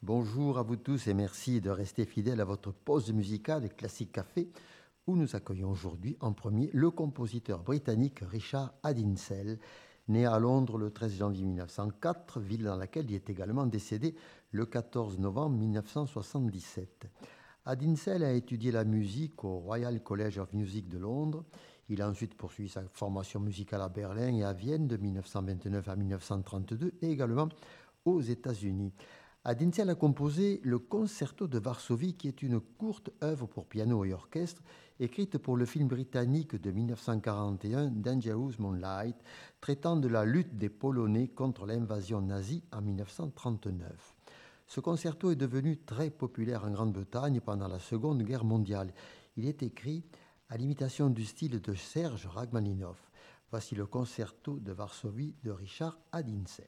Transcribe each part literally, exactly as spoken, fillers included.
Bonjour à vous tous et merci de rester fidèles à votre pause musicale Classique Café où nous accueillons aujourd'hui en premier le compositeur britannique Richard Adinsel, né à Londres le treize janvier mille neuf cent quatre, ville dans laquelle il est également décédé le quatorze novembre mille neuf cent soixante-dix-sept. Adinsel a étudié la musique au Royal College of Music de Londres. Il a ensuite poursuivi sa formation musicale à Berlin et à Vienne de mille neuf cent vingt-neuf à mille neuf cent trente-deux et également aux États-Unis. Adinsel a composé le Concerto de Varsovie, qui est une courte œuvre pour piano et orchestre, écrite pour le film britannique de mille neuf cent quarante et un, Dangerous Moonlight, traitant de la lutte des Polonais contre l'invasion nazie en mille neuf cent trente-neuf. Ce concerto est devenu très populaire en Grande-Bretagne pendant la Seconde Guerre mondiale. Il est écrit à l'imitation du style de Serge Rachmaninoff. Voici le Concerto de Varsovie de Richard Adinsel.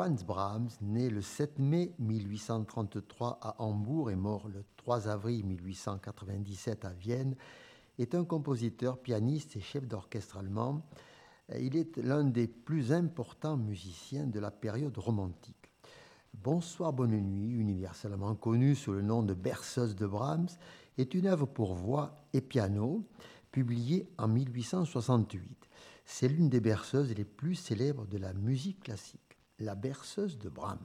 Franz Brahms, né le sept mai mille huit cent trente-trois à Hambourg et mort le trois avril mille huit cent quatre-vingt-dix-sept à Vienne, est un compositeur, pianiste et chef d'orchestre allemand. Il est l'un des plus importants musiciens de la période romantique. Bonsoir, bonne nuit, universellement connue sous le nom de Berceuse de Brahms, est une œuvre pour voix et piano publiée en mille huit cent soixante-huit. C'est l'une des berceuses les plus célèbres de la musique classique, la Berceuse de Brahms.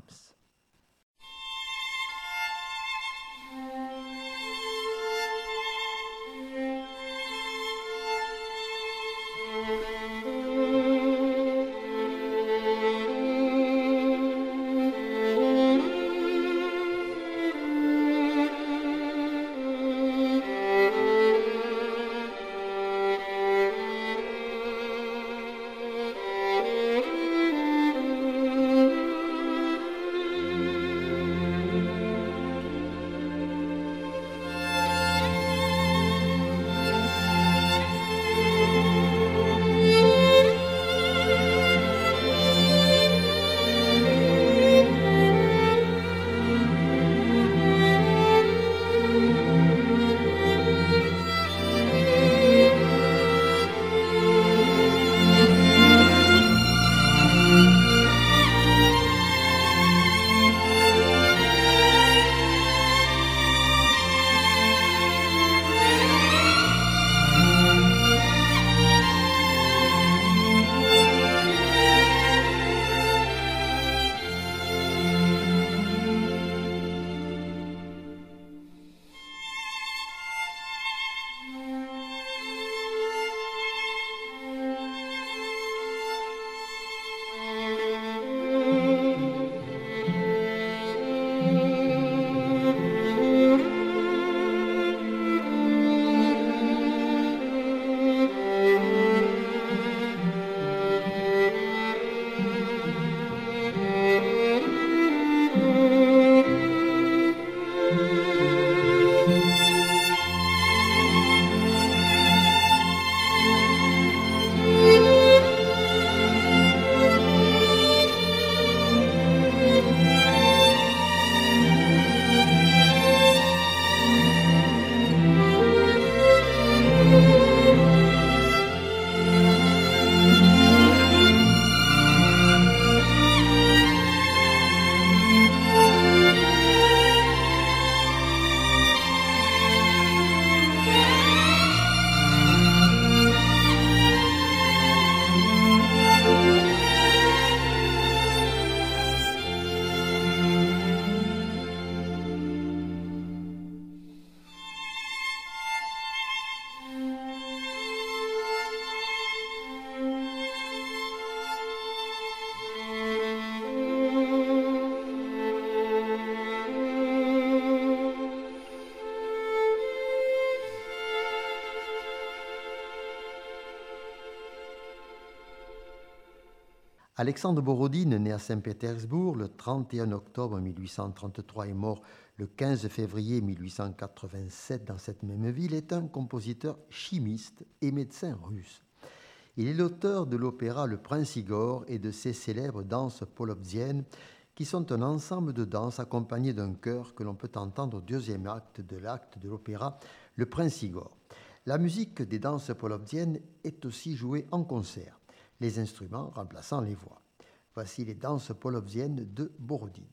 Alexandre Borodine, né à Saint-Pétersbourg le trente et un octobre mille huit cent trente-trois et mort le quinze février mille huit cent quatre-vingt-sept dans cette même ville, est un compositeur chimiste et médecin russe. Il est l'auteur de l'opéra Le Prince Igor et de ses célèbres danses polovziennes, qui sont un ensemble de danses accompagnées d'un chœur que l'on peut entendre au deuxième acte de l'acte de l'opéra Le Prince Igor. La musique des danses polovziennes est aussi jouée en concert, les instruments remplaçant les voix. Voici les danses polovziennes de Borodine.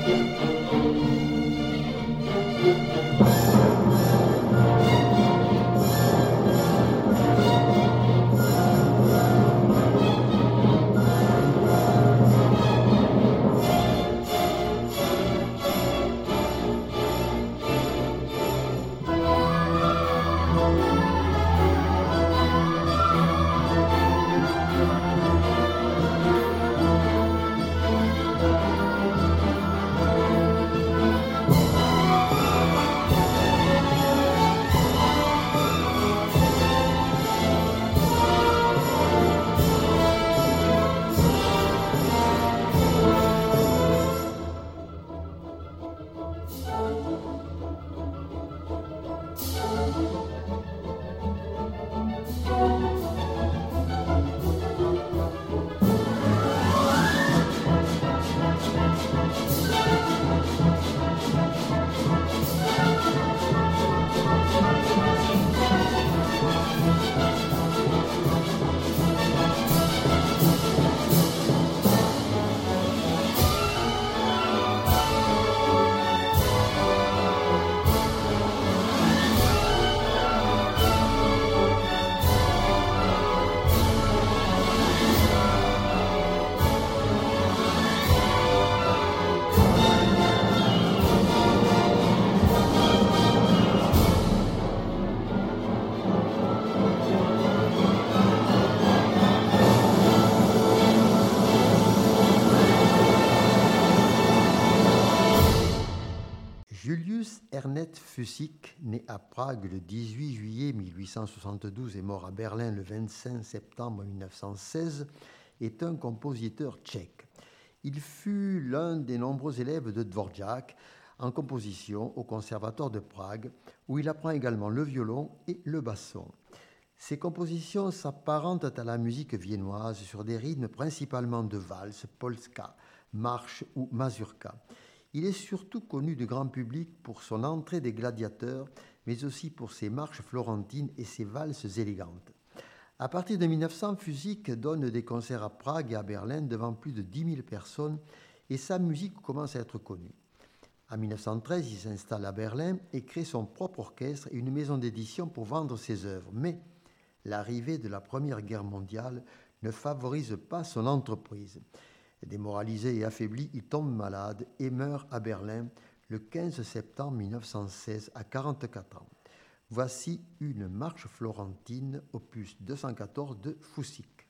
Ernest Fušík, né à Prague le dix-huit juillet mille huit cent soixante-douze et mort à Berlin le vingt-cinq septembre mille neuf cent seize, est un compositeur tchèque. Il fut l'un des nombreux élèves de Dvořák en composition au Conservatoire de Prague, où il apprend également le violon et le basson. Ses compositions s'apparentent à la musique viennoise sur des rythmes principalement de valse, polska, marche ou mazurka. Il est surtout connu du grand public pour son entrée des gladiateurs, mais aussi pour ses marches florentines et ses valses élégantes. À partir de mille neuf cents, Fušík donne des concerts à Prague et à Berlin devant plus de dix mille personnes et sa musique commence à être connue. En mille neuf cent treize, il s'installe à Berlin et crée son propre orchestre et une maison d'édition pour vendre ses œuvres. Mais l'arrivée de la Première Guerre mondiale ne favorise pas son entreprise. Démoralisé et affaibli, il tombe malade et meurt à Berlin le quinze septembre mille neuf cent seize à quarante-quatre ans. Voici une marche florentine, opus deux cent quatorze de Fušík.